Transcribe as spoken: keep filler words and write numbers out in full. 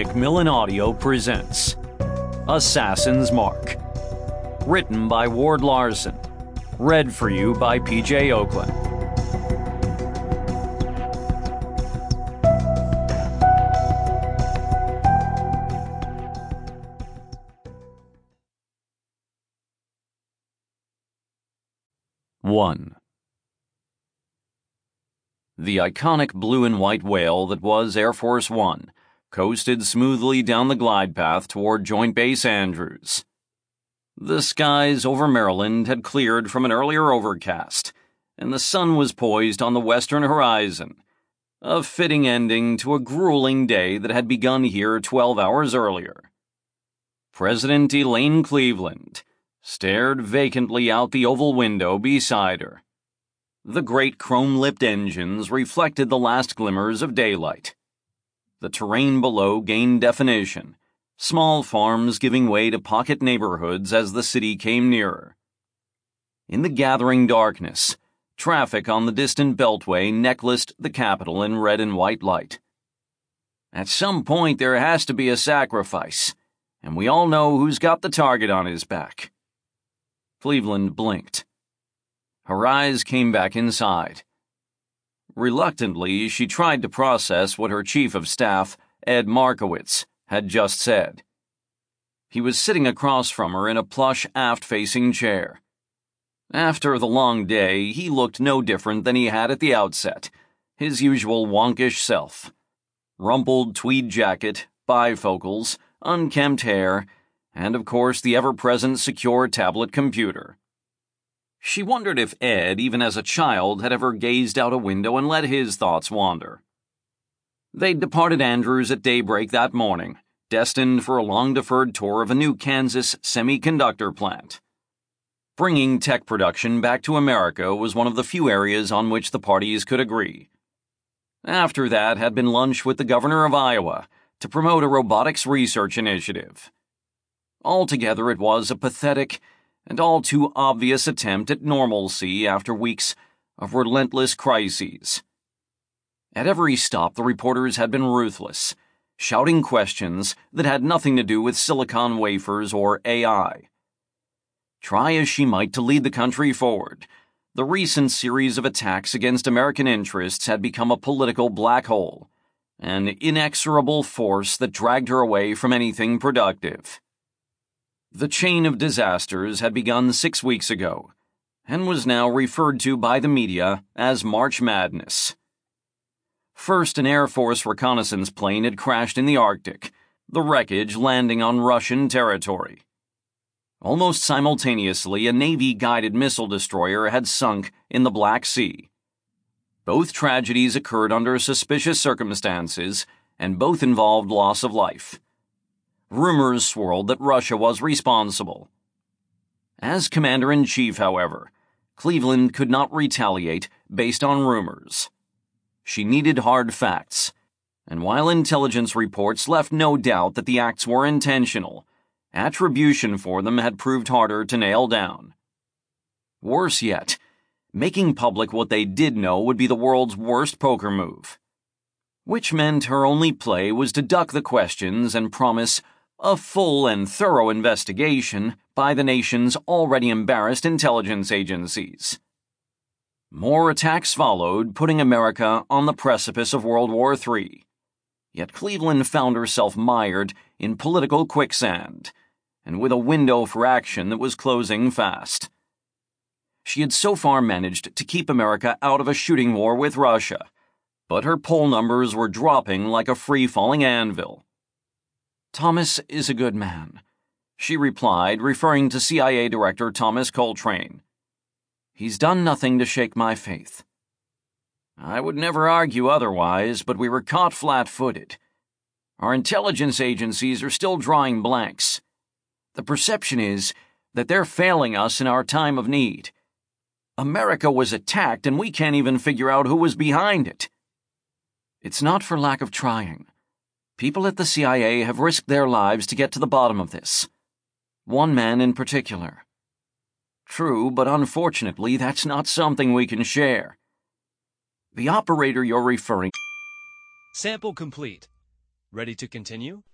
Macmillan Audio presents Assassin's Mark. Written by Ward Larson. Read for you by P J Oakland. one. The iconic blue and white whale that was Air Force One coasted smoothly down the glide path toward Joint Base Andrews. The skies over Maryland had cleared from an earlier overcast, and the sun was poised on the western horizon, a fitting ending to a grueling day that had begun here twelve hours earlier. President Elaine Cleveland stared vacantly out the oval window beside her. The great chrome-lipped engines reflected the last glimmers of daylight. The terrain below gained definition, small farms giving way to pocket neighborhoods as the city came nearer. In the gathering darkness, traffic on the distant beltway necklaced the Capitol in red and white light. At some point there has to be a sacrifice, and we all know who's got the target on his back. Cleveland blinked. Her eyes came back inside. Reluctantly, she tried to process what her chief of staff, Ed Markowitz, had just said. He was sitting across from her in a plush aft-facing chair. After the long day, he looked no different than he had at the outset, his usual wonkish self. Rumpled tweed jacket, bifocals, unkempt hair, and of course the ever-present secure tablet computer. She wondered if Ed, even as a child, had ever gazed out a window and let his thoughts wander. They'd departed Andrews at daybreak that morning, destined for a long-deferred tour of a new Kansas semiconductor plant. Bringing tech production back to America was one of the few areas on which the parties could agree. After that had been lunch with the governor of Iowa to promote a robotics research initiative. Altogether, it was a pathetic and all too obvious attempt at normalcy after weeks of relentless crises. At every stop, the reporters had been ruthless, shouting questions that had nothing to do with silicon wafers or A I. Try as she might to lead the country forward, the recent series of attacks against American interests had become a political black hole, an inexorable force that dragged her away from anything productive. The chain of disasters had begun six weeks ago, and was now referred to by the media as March Madness. First, an Air Force reconnaissance plane had crashed in the Arctic, the wreckage landing on Russian territory. Almost simultaneously, a Navy-guided missile destroyer had sunk in the Black Sea. Both tragedies occurred under suspicious circumstances, and both involved loss of life. Rumors swirled that Russia was responsible. As Commander-in-Chief, however, Cleveland could not retaliate based on rumors. She needed hard facts, and while intelligence reports left no doubt that the acts were intentional, attribution for them had proved harder to nail down. Worse yet, making public what they did know would be the world's worst poker move. Which meant her only play was to duck the questions and promise a full and thorough investigation by the nation's already embarrassed intelligence agencies. More attacks followed, putting America on the precipice of World War Three. Yet Cleveland found herself mired in political quicksand, and with a window for action that was closing fast. She had so far managed to keep America out of a shooting war with Russia, but her poll numbers were dropping like a free-falling anvil. "Thomas is a good man," she replied, referring to C I A Director Thomas Coltrane. "He's done nothing to shake my faith." "I would never argue otherwise, but we were caught flat-footed. Our intelligence agencies are still drawing blanks. The perception is that they're failing us in our time of need. America was attacked and we can't even figure out who was behind it." "It's not for lack of trying. People at the C I A have risked their lives to get to the bottom of this. One man in particular." "True, but unfortunately that's not something we can share." "The operator you're referring..." Sample complete. Ready to continue?